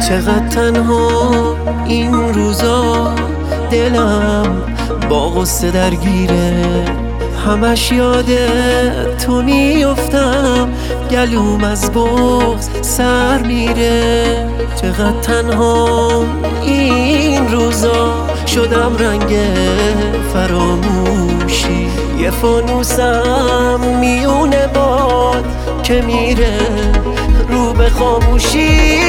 چقدر تنها این روزا، دلم با غصه درگیره، همش یاد تو میفتم، گلوم از بغض سر میره. چقدر تنها این روزا، شدم رنگ فراموشی، یه فانوسم میونه باد که میره رو به خاموشی.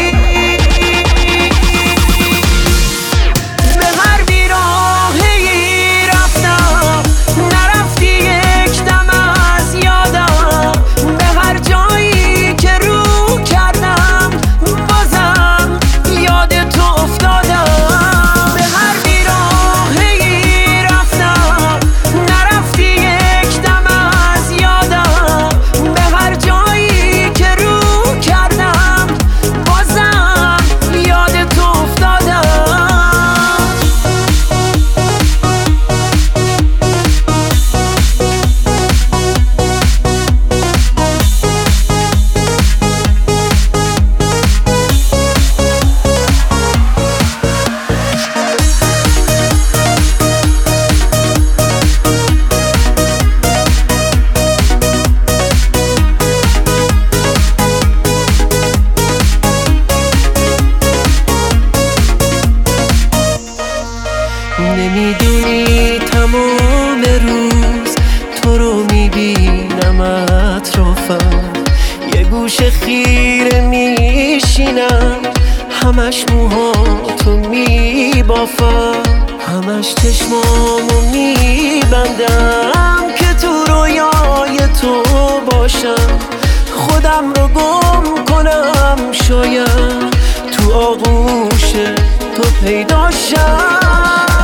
نمیدونی تمام روز تو رو میبینم اطرافم، یه گوشه خیره میشینم، همش موهاتو میبافم، همش چشمامو میبندم که تو رویای تو باشم، خودم رو گم کنم، شاید تو آغوش تو پیدا شم.